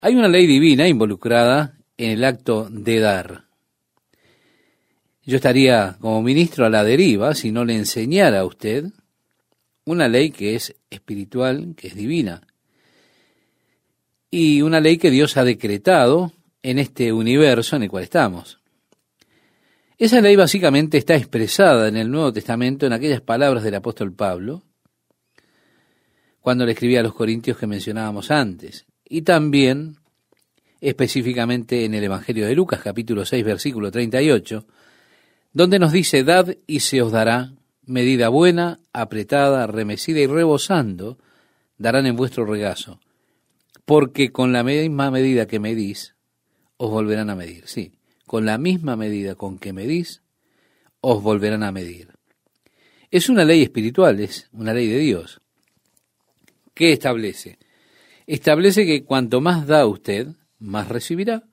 Hay una ley divina involucrada en el acto de dar. Yo estaría como ministro a la deriva si no le enseñara a usted una ley que es espiritual, que es divina, y una ley que Dios ha decretado en este universo en el cual estamos. Esa ley básicamente está expresada en el Nuevo Testamento en aquellas palabras del apóstol Pablo, cuando le escribía a los Corintios que mencionábamos antes, y también específicamente en el Evangelio de Lucas, capítulo 6, versículo 38, donde nos dice: dad y se os dará, medida buena, apretada, remecida y rebosando, darán en vuestro regazo, porque con la misma medida que medís, os volverán a medir. Sí, con la misma medida con que medís, os volverán a medir. Es una ley espiritual, es una ley de Dios. ¿Qué establece? Establece que cuanto más da usted, más recibirá.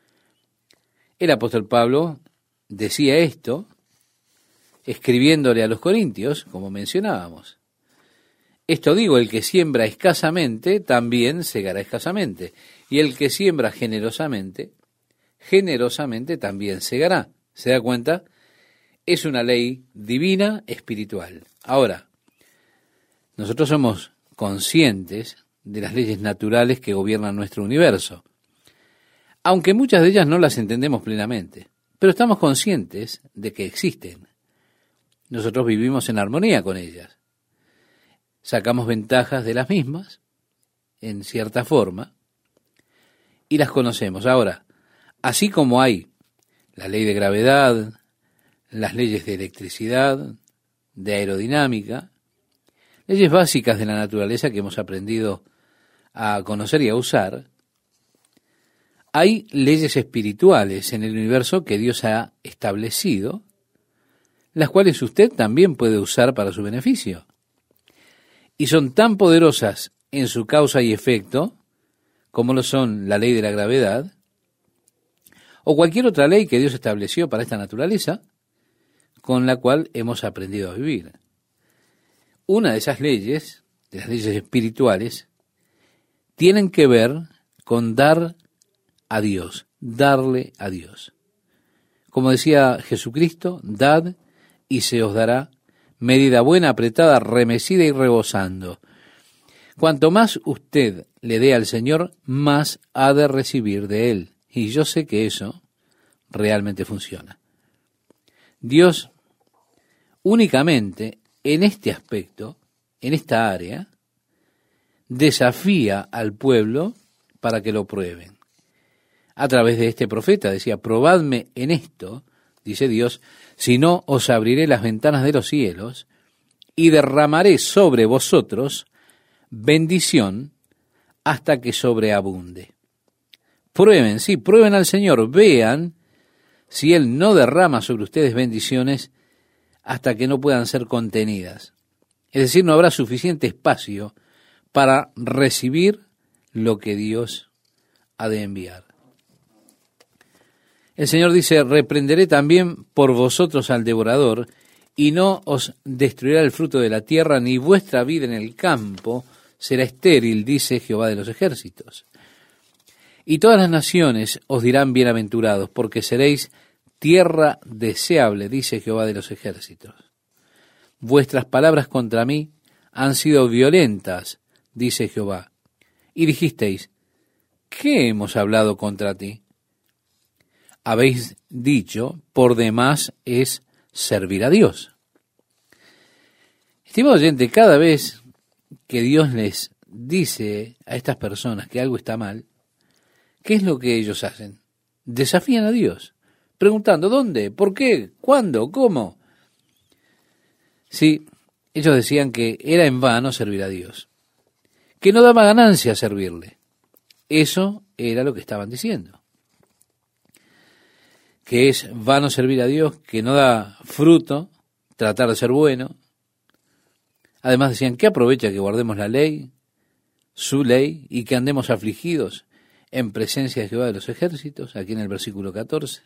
El apóstol Pablo decía esto, escribiéndole a los Corintios, como mencionábamos. Esto digo, el que siembra escasamente, también segará escasamente. Y el que siembra generosamente, generosamente también segará. ¿Se da cuenta? Es una ley divina, espiritual. Ahora, nosotros somos conscientes de las leyes naturales que gobiernan nuestro universo, aunque muchas de ellas no las entendemos plenamente, pero estamos conscientes de que existen. Nosotros vivimos en armonía con ellas. Sacamos ventajas de las mismas, en cierta forma, y las conocemos. Ahora, así como hay la ley de gravedad, las leyes de electricidad, de aerodinámica, leyes básicas de la naturaleza que hemos aprendido a conocer y a usar, hay leyes espirituales en el universo que Dios ha establecido, las cuales usted también puede usar para su beneficio. Y son tan poderosas en su causa y efecto, como lo son la ley de la gravedad, o cualquier otra ley que Dios estableció para esta naturaleza, con la cual hemos aprendido a vivir. Una de esas leyes, de las leyes espirituales, tienen que ver con dar a Dios, darle a Dios. Como decía Jesucristo, dad y se os dará, medida buena, apretada, remecida y rebosando. Cuanto más usted le dé al Señor, más ha de recibir de Él. Y yo sé que eso realmente funciona. Dios únicamente en este aspecto, en esta área, desafía al pueblo para que lo prueben. A través de este profeta decía: probadme en esto, dice Dios, si no os abriré las ventanas de los cielos y derramaré sobre vosotros bendición hasta que sobreabunde. Prueben, sí, prueben al Señor, vean si Él no derrama sobre ustedes bendiciones hasta que no puedan ser contenidas. Es decir, no habrá suficiente espacio para recibir lo que Dios ha de enviar. El Señor dice: reprenderé también por vosotros al devorador, y no os destruirá el fruto de la tierra, ni vuestra vida en el campo será estéril, dice Jehová de los ejércitos. Y todas las naciones os dirán bienaventurados, porque seréis tierra deseable, dice Jehová de los ejércitos. Vuestras palabras contra mí han sido violentas, dice Jehová. Y dijisteis: ¿qué hemos hablado contra ti? Habéis dicho: por demás es servir a Dios. Estimado oyente, cada vez que Dios les dice a estas personas que algo está mal, ¿qué es lo que ellos hacen? Desafían a Dios, preguntando: ¿dónde? ¿Por qué? ¿Cuándo? ¿Cómo? Sí, ellos decían que era en vano servir a Dios, que no daba ganancia servirle. Eso era lo que estaban diciendo. Que es vano servir a Dios, que no da fruto tratar de ser bueno. Además decían: ¿qué aprovecha que guardemos la ley, su ley, y que andemos afligidos en presencia de Jehová de los ejércitos? Aquí en el versículo 14.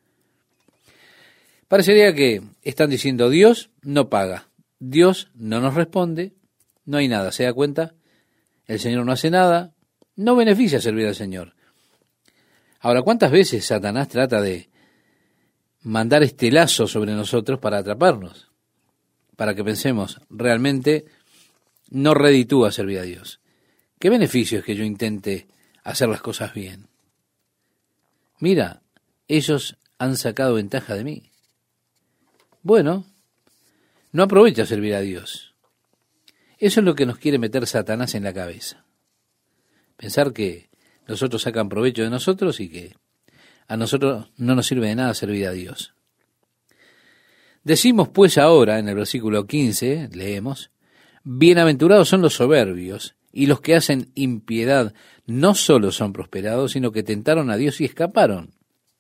Parecería que están diciendo: Dios no paga, Dios no nos responde, no hay nada. ¿Se da cuenta? El Señor no hace nada, no beneficia servir al Señor. Ahora, ¿cuántas veces Satanás trata de mandar este lazo sobre nosotros para atraparnos? Para que pensemos, realmente no reditúa servir a Dios. ¿Qué beneficio es que yo intente hacer las cosas bien? Mira, ellos han sacado ventaja de mí. Bueno, no aprovecha servir a Dios. Eso es lo que nos quiere meter Satanás en la cabeza. Pensar que los otros sacan provecho de nosotros y que a nosotros no nos sirve de nada servir a Dios. Decimos pues ahora, en el versículo 15, leemos, bienaventurados son los soberbios, y los que hacen impiedad no solo son prosperados, sino que tentaron a Dios y escaparon.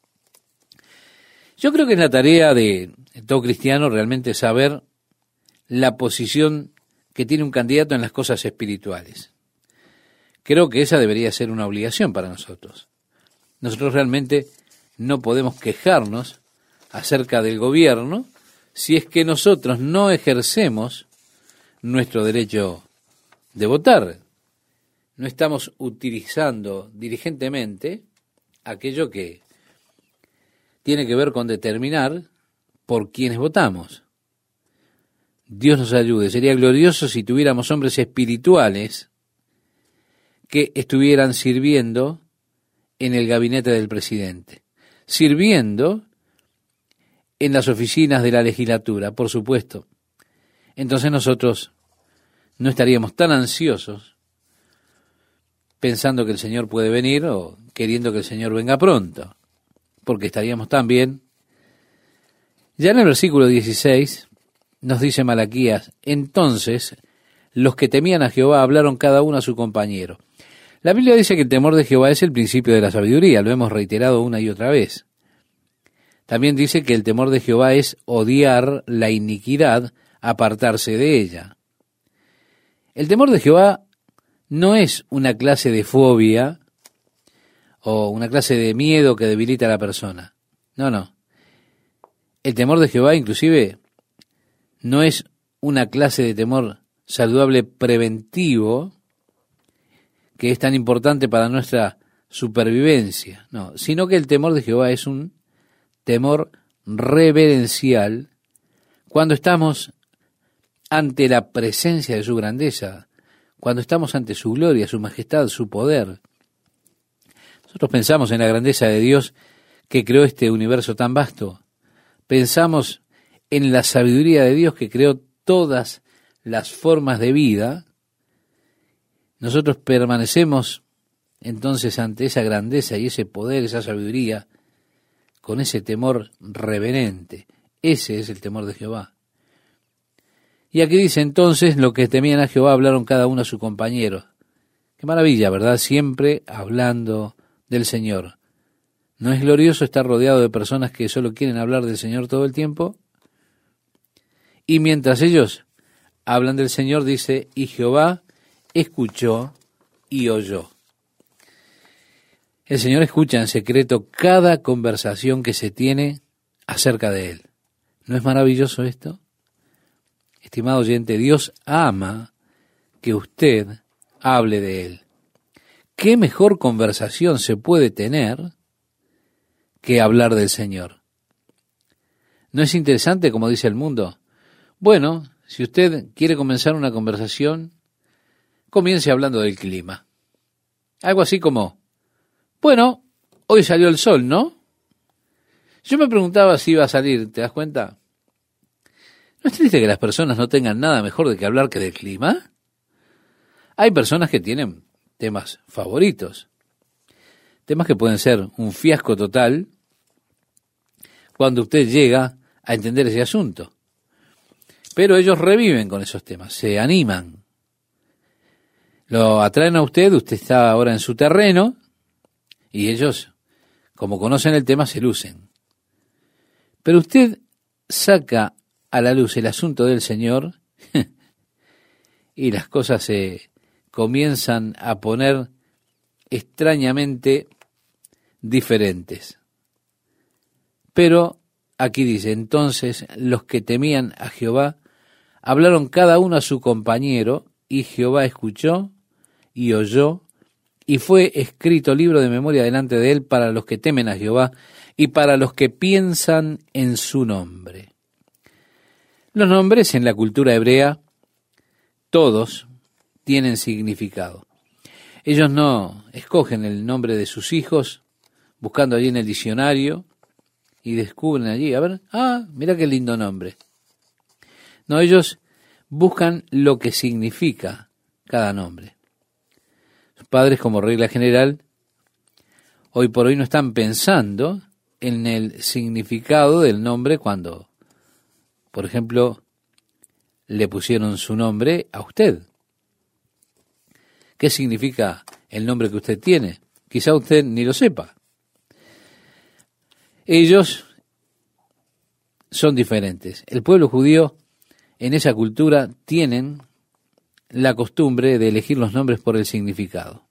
Yo creo que es la tarea de todo cristiano realmente saber la posición que tiene un candidato en las cosas espirituales. Creo que esa debería ser una obligación para nosotros. Nosotros realmente no podemos quejarnos acerca del gobierno si es que nosotros no ejercemos nuestro derecho de votar. No estamos utilizando diligentemente aquello que tiene que ver con determinar por quiénes votamos. Dios nos ayude. Sería glorioso si tuviéramos hombres espirituales que estuvieran sirviendo en el gabinete del presidente, sirviendo en las oficinas de la legislatura, por supuesto. Entonces nosotros no estaríamos tan ansiosos pensando que el Señor puede venir o queriendo que el Señor venga pronto, porque estaríamos tan bien. Ya en el versículo 16 nos dice Malaquías, entonces los que temían a Jehová hablaron cada uno a su compañero. La Biblia dice que el temor de Jehová es el principio de la sabiduría, lo hemos reiterado una y otra vez. También dice que el temor de Jehová es odiar la iniquidad, apartarse de ella. El temor de Jehová no es una clase de fobia o una clase de miedo que debilita a la persona. No. El temor de Jehová inclusive no es una clase de temor saludable preventivo que es tan importante para nuestra supervivencia, no, sino que el temor de Jehová es un temor reverencial cuando estamos ante la presencia de su grandeza, cuando estamos ante su gloria, su majestad, su poder. Nosotros pensamos en la grandeza de Dios que creó este universo tan vasto. Pensamos en la sabiduría de Dios que creó todas las formas de vida. Nosotros permanecemos entonces ante esa grandeza y ese poder, esa sabiduría, con ese temor reverente. Ese es el temor de Jehová. Y aquí dice entonces, los que temían a Jehová hablaron cada uno a su compañero. Qué maravilla, ¿verdad? Siempre hablando del Señor. ¿No es glorioso estar rodeado de personas que solo quieren hablar del Señor todo el tiempo? Y mientras ellos hablan del Señor, dice, y Jehová escuchó y oyó. El Señor escucha en secreto cada conversación que se tiene acerca de Él. ¿No es maravilloso esto? Estimado oyente, Dios ama que usted hable de Él. ¿Qué mejor conversación se puede tener que hablar del Señor? ¿No es interesante como dice el mundo? Bueno, si usted quiere comenzar una conversación, comience hablando del clima. Algo así como, bueno, hoy salió el sol, ¿no? Yo me preguntaba si iba a salir, ¿te das cuenta? ¿No es triste que las personas no tengan nada mejor de que hablar que del clima? Hay personas que tienen temas favoritos, temas que pueden ser un fiasco total cuando usted llega a entender ese asunto. Pero ellos reviven con esos temas, se animan. Lo atraen a usted está ahora en su terreno, y ellos, como conocen el tema, se lucen. Pero usted saca a la luz el asunto del Señor y las cosas se comienzan a poner extrañamente diferentes. Pero aquí dice, entonces los que temían a Jehová hablaron cada uno a su compañero, y Jehová escuchó y oyó y fue escrito libro de memoria delante de él para los que temen a Jehová y para los que piensan en su nombre. Los nombres en la cultura hebrea, todos tienen significado. Ellos no escogen el nombre de sus hijos buscando allí en el diccionario y descubren allí, a ver, mira qué lindo nombre. No, ellos buscan lo que significa cada nombre. Sus padres, como regla general, hoy por hoy no están pensando en el significado del nombre cuando, por ejemplo, le pusieron su nombre a usted. ¿Qué significa el nombre que usted tiene? Quizá usted ni lo sepa. Ellos son diferentes. El pueblo judío en esa cultura tienen la costumbre de elegir los nombres por el significado.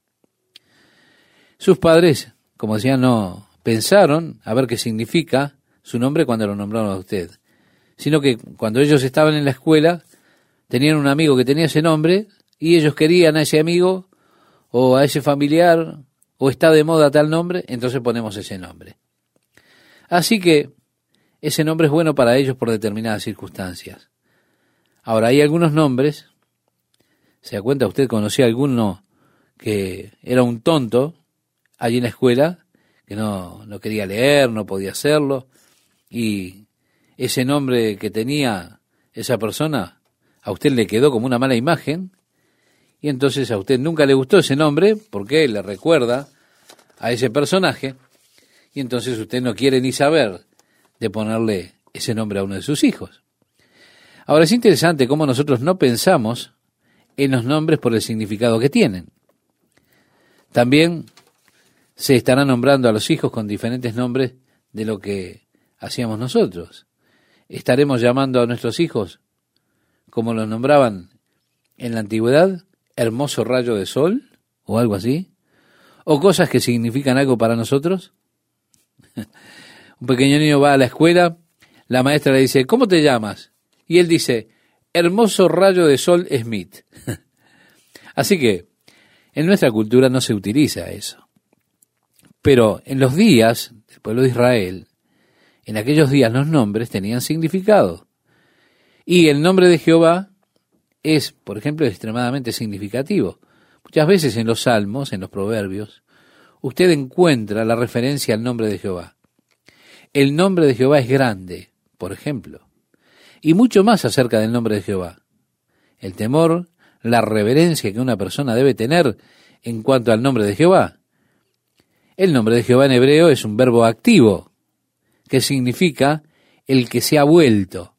Sus padres, como decía, no pensaron a ver qué significa su nombre cuando lo nombraron a usted, sino que cuando ellos estaban en la escuela tenían un amigo que tenía ese nombre y ellos querían a ese amigo o a ese familiar o está de moda tal nombre, entonces ponemos ese nombre. Así que ese nombre es bueno para ellos por determinadas circunstancias. Ahora, hay algunos nombres, ¿se da cuenta? Usted conocía a alguno que era un tonto allí en la escuela, que no quería leer, no podía hacerlo, y ese nombre que tenía esa persona a usted le quedó como una mala imagen, y entonces a usted nunca le gustó ese nombre porque le recuerda a ese personaje, y entonces usted no quiere ni saber de ponerle ese nombre a uno de sus hijos. Ahora es interesante cómo nosotros no pensamos en los nombres por el significado que tienen. También se estará nombrando a los hijos con diferentes nombres de lo que hacíamos nosotros. Estaremos llamando a nuestros hijos como los nombraban en la antigüedad, hermoso rayo de sol o algo así, o cosas que significan algo para nosotros. Un pequeño niño va a la escuela, la maestra le dice, ¿cómo te llamas? Y él dice, hermoso rayo de sol Smith. Así que en nuestra cultura no se utiliza eso. Pero en los días del pueblo de Israel, en aquellos días los nombres tenían significado. Y el nombre de Jehová es, por ejemplo, extremadamente significativo. Muchas veces en los salmos, en los proverbios, usted encuentra la referencia al nombre de Jehová. El nombre de Jehová es grande, por ejemplo. Y mucho más acerca del nombre de Jehová. El temor, la reverencia que una persona debe tener en cuanto al nombre de Jehová. El nombre de Jehová en hebreo es un verbo activo, que significa el que se ha vuelto.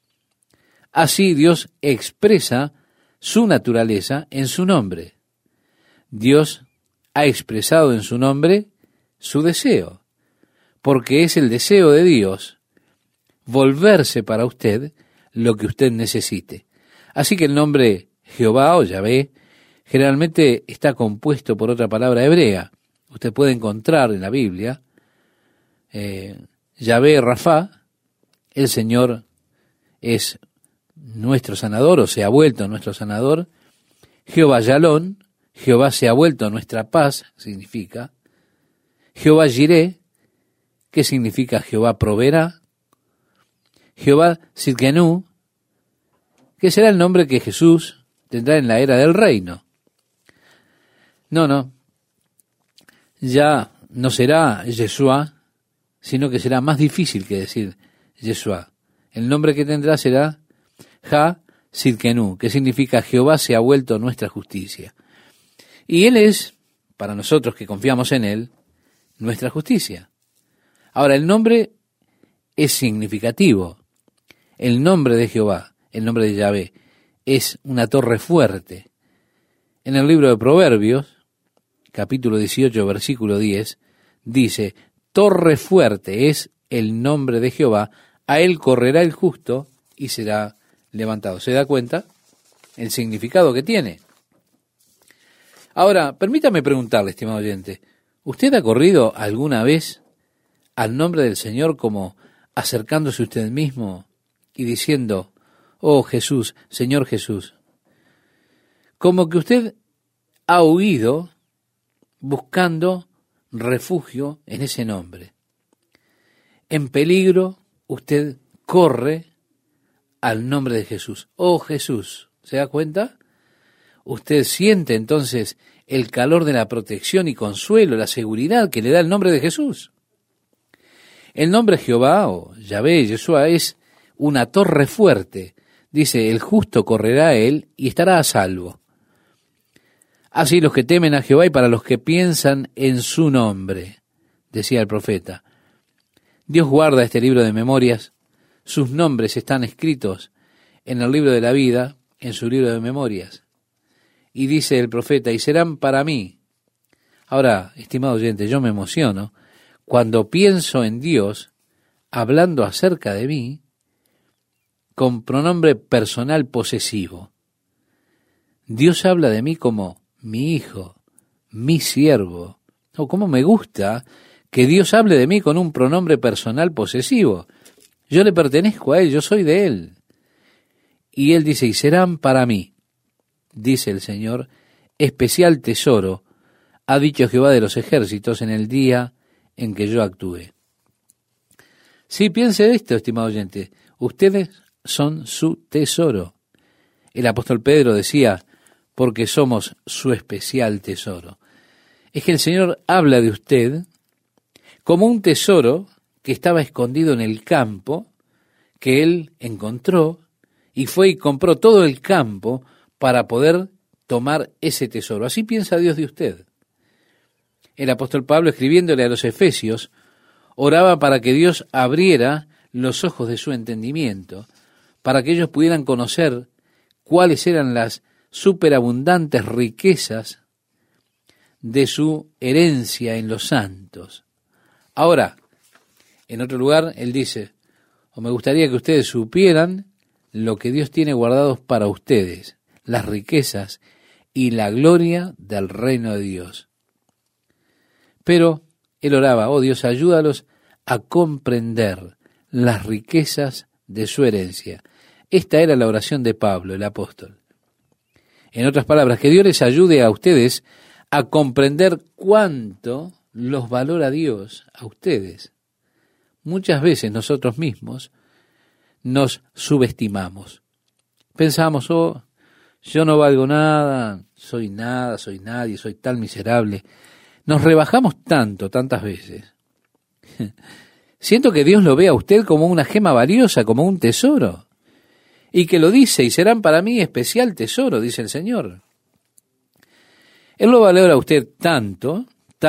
Así Dios expresa su naturaleza en su nombre. Dios ha expresado en su nombre su deseo, porque es el deseo de Dios volverse para usted lo que usted necesite. Así que el nombre Jehová o Yahvé generalmente está compuesto por otra palabra hebrea. Usted puede encontrar en la Biblia Yahvé Rafá, el Señor es nuestro sanador o se ha vuelto nuestro sanador. Jehová Yalón, Jehová se ha vuelto nuestra paz, significa. Jehová Jiré, que significa Jehová proveerá. Jehová Sidkenu, que será el nombre que Jesús tendrá en la era del reino. No, ya no será Yeshua, sino que será más difícil que decir Yeshua. El nombre que tendrá será Ha Sidkenu, que significa Jehová se ha vuelto nuestra justicia. Y Él es, para nosotros que confiamos en Él, nuestra justicia. Ahora, el nombre es significativo. El nombre de Jehová, el nombre de Yahvé, es una torre fuerte. En el libro de Proverbios, capítulo 18, versículo 10, dice, torre fuerte es el nombre de Jehová, a él correrá el justo y será levantado. ¿Se da cuenta el significado que tiene? Ahora, permítame preguntarle, estimado oyente, ¿usted ha corrido alguna vez al nombre del Señor como acercándose usted mismo y diciendo, oh Jesús, Señor Jesús? Como que usted ha huido buscando refugio en ese nombre. En peligro, usted corre al nombre de Jesús. Oh Jesús, ¿se da cuenta? Usted siente entonces el calor de la protección y consuelo, la seguridad que le da el nombre de Jesús. El nombre Jehová o Yahvé, Yeshua, es una torre fuerte. Dice, el justo correrá a él y estará a salvo. Así los que temen a Jehová y para los que piensan en su nombre, decía el profeta. Dios guarda este libro de memorias. Sus nombres están escritos en el libro de la vida, en su libro de memorias. Y dice el profeta, y serán para mí. Ahora, estimado oyente, yo me emociono cuando pienso en Dios hablando acerca de mí con pronombre personal posesivo. Dios habla de mí como mi hijo, mi siervo. O como me gusta que Dios hable de mí con un pronombre personal posesivo. Yo le pertenezco a Él, yo soy de Él. Y Él dice, y serán para mí, dice el Señor, especial tesoro, ha dicho Jehová de los ejércitos en el día en que yo actúe. Sí, piense esto, estimado oyente, ustedes son su tesoro. El apóstol Pedro decía, porque somos su especial tesoro. Es que el Señor habla de usted como un tesoro que estaba escondido en el campo, que Él encontró y fue y compró todo el campo para poder tomar ese tesoro. Así piensa Dios de usted. El apóstol Pablo, escribiéndole a los Efesios, oraba para que Dios abriera los ojos de su entendimiento, para que ellos pudieran conocer cuáles eran las superabundantes riquezas de su herencia en los santos. Ahora, en otro lugar, él dice, o me gustaría que ustedes supieran lo que Dios tiene guardados para ustedes, las riquezas y la gloria del reino de Dios. Pero él oraba, oh Dios, ayúdalos a comprender las riquezas de su herencia. Esta era la oración de Pablo, el apóstol. En otras palabras, que Dios les ayude a ustedes a comprender cuánto los valora Dios a ustedes. Muchas veces nosotros mismos nos subestimamos. Pensamos, oh, yo no valgo nada, soy nadie, soy tan miserable. Nos rebajamos tantas veces. Siento que Dios lo ve a usted como una gema valiosa, como un tesoro. Y que lo dice, y serán para mí especial tesoro, dice el Señor. Él lo valora a usted tanto,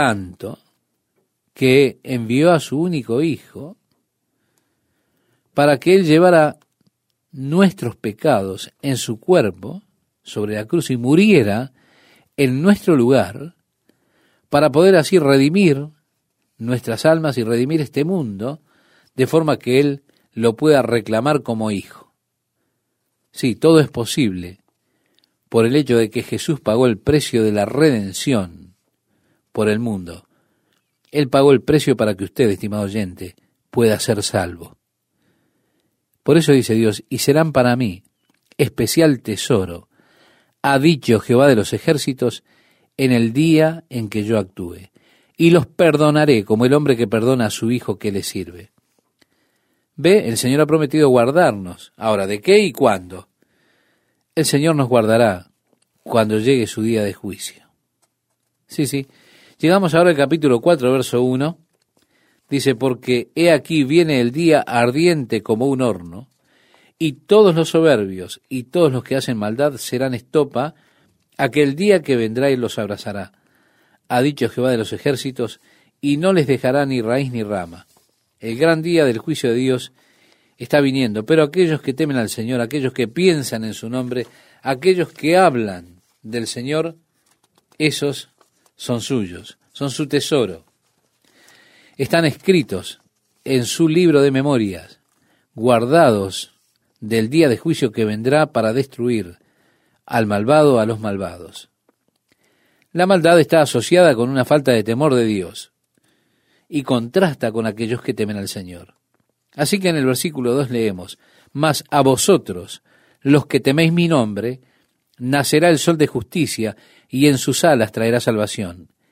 que envió a su único Hijo para que Él llevara nuestros pecados en su cuerpo sobre la cruz y muriera en nuestro lugar para poder así redimir nuestras almas y redimir este mundo de forma que Él lo pueda reclamar como hijo. Sí, todo es posible por el hecho de que Jesús pagó el precio de la redención por el mundo. Él pagó el precio para que usted, estimado oyente, pueda ser salvo. Por eso dice Dios, y serán para mí especial tesoro, ha dicho Jehová de los ejércitos, en el día en que yo actúe, y los perdonaré como el hombre que perdona a su hijo que le sirve. Ve, el Señor ha prometido guardarnos. Ahora, ¿de qué y cuándo? El Señor nos guardará cuando llegue su día de juicio. Sí. Llegamos ahora al capítulo 4, verso 1. Dice, porque he aquí viene el día ardiente como un horno, y todos los soberbios y todos los que hacen maldad serán estopa, aquel día que vendrá y los abrazará. Ha dicho Jehová de los ejércitos, y no les dejará ni raíz ni rama. El gran día del juicio de Dios está viniendo, pero aquellos que temen al Señor, aquellos que piensan en su nombre, aquellos que hablan del Señor, esos son suyos, son su tesoro. Están escritos en su libro de memorias, guardados del día de juicio que vendrá para destruir al malvado, a los malvados. La maldad está asociada con una falta de temor de Dios y contrasta con aquellos que temen al Señor. Así que en el versículo 2 leemos, mas a vosotros, los que teméis mi nombre, nacerá el sol de justicia, y en sus alas traerá salvación.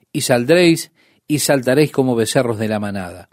y saldréis y saltaréis como becerros de la manada.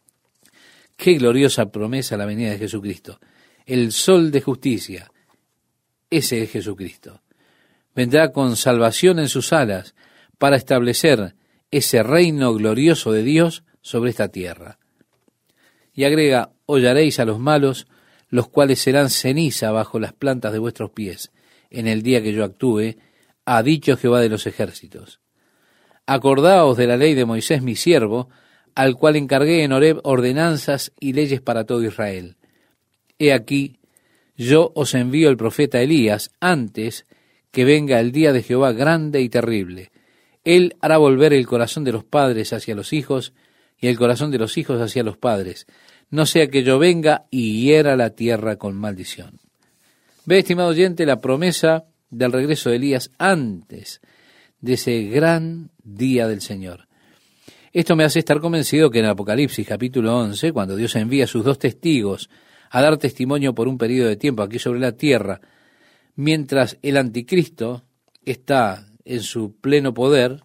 Qué gloriosa promesa la venida de Jesucristo. El sol de justicia, ese es Jesucristo. Vendrá con salvación en sus alas para establecer ese reino glorioso de Dios sobre esta tierra. Y agrega, hollaréis a los malos, los cuales serán ceniza bajo las plantas de vuestros pies, en el día que yo actúe, ha dicho Jehová de los ejércitos. Acordaos de la ley de Moisés mi siervo, al cual encargué en Horeb ordenanzas y leyes para todo Israel. He aquí, yo os envío el profeta Elías antes que venga el día de Jehová grande y terrible. Él hará volver el corazón de los padres hacia los hijos y el corazón de los hijos hacia los padres, no sea que yo venga y hiera la tierra con maldición. Ve, estimado oyente, la promesa del regreso de Elías antes de ese gran día del Señor. Esto me hace estar convencido que en Apocalipsis capítulo 11, cuando Dios envía a sus 2 testigos a dar testimonio por un periodo de tiempo aquí sobre la tierra, mientras el anticristo está en su pleno poder,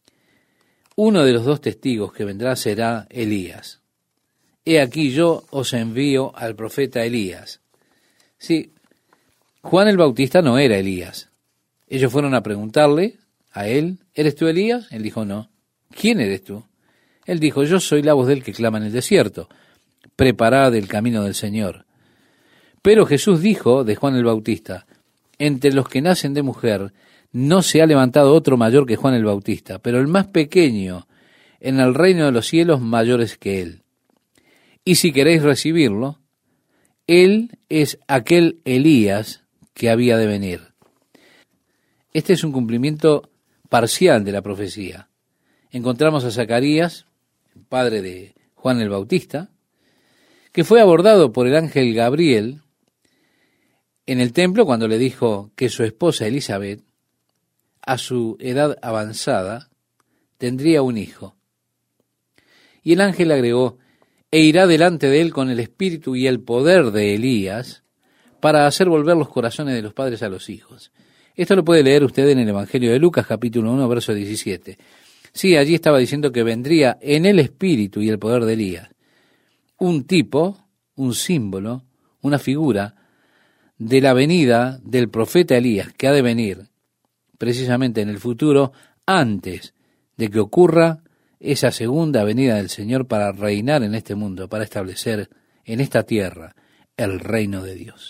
uno de los 2 testigos que vendrá será Elías. He aquí yo os envío al profeta Elías. Sí, Juan el Bautista no era Elías. Ellos fueron a preguntarle a él, ¿eres tú Elías? Él dijo, no. ¿Quién eres tú? Él dijo, yo soy la voz del que clama en el desierto. Preparad el camino del Señor. Pero Jesús dijo de Juan el Bautista, entre los que nacen de mujer no se ha levantado otro mayor que Juan el Bautista, pero el más pequeño en el reino de los cielos mayor es que él. Y si queréis recibirlo, él es aquel Elías que había de venir. Este es un cumplimiento parcial de la profecía. Encontramos a Zacarías, el padre de Juan el Bautista, que fue abordado por el ángel Gabriel en el templo cuando le dijo que su esposa Elizabeth, a su edad avanzada, tendría un hijo. Y el ángel agregó, e irá delante de él con el espíritu y el poder de Elías para hacer volver los corazones de los padres a los hijos. Esto lo puede leer usted en el Evangelio de Lucas, capítulo 1, verso 17. Sí, allí estaba diciendo que vendría en el espíritu y el poder de Elías. Un tipo, un símbolo, una figura de la venida del profeta Elías, que ha de venir precisamente en el futuro, antes de que ocurra esa segunda venida del Señor para reinar en este mundo, para establecer en esta tierra el reino de Dios.